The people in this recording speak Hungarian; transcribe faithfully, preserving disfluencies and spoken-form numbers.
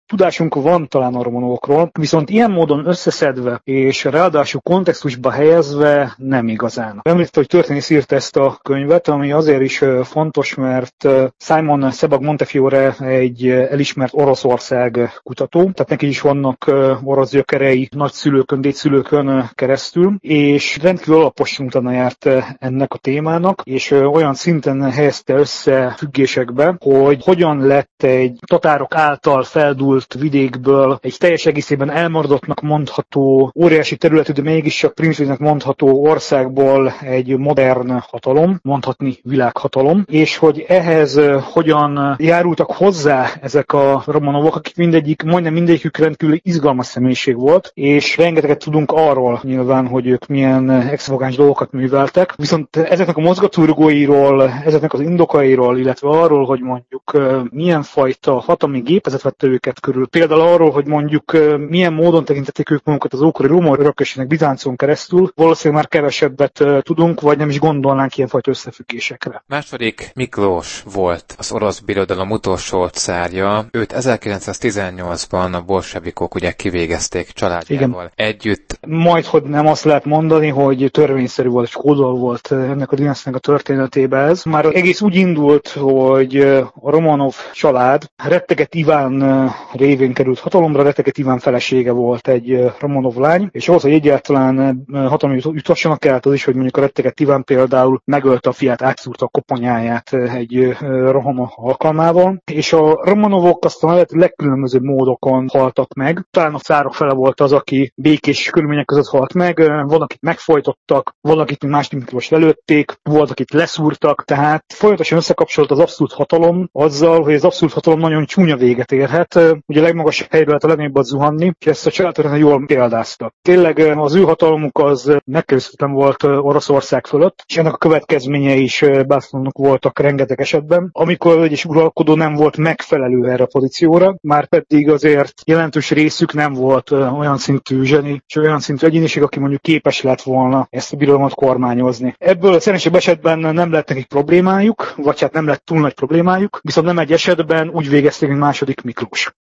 tudásunk van talán a Romanovokról, viszont ilyen módon összeszedve és ráadásul kontextusba helyezve nem igazán. Említett, hogy történész írt ezt a könyvet, ami azért is fontos, mert Simon Sebag Montefiore egy elismert Oroszország kutató, tehát neki is vannak orosz gyökerei nagyszülőkön, dédszülőkön keresztül, és rendkívül alaposan utána járt ennek a témának, és olyan szinten helyezte össze függésekbe, hogy hogyan lett egy tatárok által feldúlt vidékből egy teljes egészében elmaradottnak mondható, óriási területű, de mégis csak primitívnek mondható országból egy modern hatalom, mondhatni világhatalom, és hogy ehhez hogyan járultak hozzá ezek a Romanovok, akik mindegyik, majdnem mindegyikük rendkívül izgalmas személyiség volt, és rengeteget tudunk arról nyilván, hogy ők milyen extravagáns dolgokat műveltek, viszont ezeknek a mozgatórugóiról, ezeknek az indokairól, illetve arról, hogy mondjuk milyen fajta hatalmi gépezet vette őket körül, például arról, hogy mondjuk milyen módon tekintették ők magukat az ókori római örökösének Bizáncon keresztül, valószínűleg már kevesebbet tudunk, vagy nem is gondolnánk ilyenfajta összefüggésekre. Második Miklós volt az orosz birodalom utolsó cárja. Őt ezerkilencszáztizennyolcban a bolsevikok ugye kivégezték családjával. Igen. Együtt. Majdhogy nem azt lehet mondani, hogy törvényszerű volt és kódol volt ennek a dinasztiának a történetébe ez. Már egész úgy indult, hogy a Romanov család Retteget Iván révén került hatalomra, Retteget Iván felesége volt egy Romanov lány, és ahhoz, hogy egyáltalán hatalomra jutassanak, kellett az is, hogy mondjuk a Retteget Iván például megölte a fiát, átszúrta a koponyáját egy roham alkalmával, és a Romanovok aztán a legkülönbözőbb módokon haltak meg. Talán a cárok fele volt az, aki békés körülmények között halt meg, van, akit megfojtottak, van, akit második Miklós lelőtték, volt, akit leszúrtak, tehát folyamatosan összekapcsolt az abszolút hatalom azzal, hogy az abszolút hatalom nagyon csúnya véget érhet. Ugye a legmagasabb helyről lehet a legnagyobbat zuhanni, és ezt a családtörténet jól példázta. Tényleg az ő hatalmuk az megkerülhetetlen volt Oroszország fölött, és ennek a következménye is bátornak voltak rengeteg esetben, amikor egyes uralkodó nem volt megfelelő erre a pozícióra, már pedig azért jelentős részük nem volt olyan szintű zseni, és olyan szintű egyéniség, aki mondjuk képes lett volna ezt a birodalmat kormányozni. Ebből a szerencsésebb esetben nem lett nekik problémájuk, vagy hát nem lett túl nagy problémájuk, viszont nem egy esetben úgy végezték, mint második Miklós.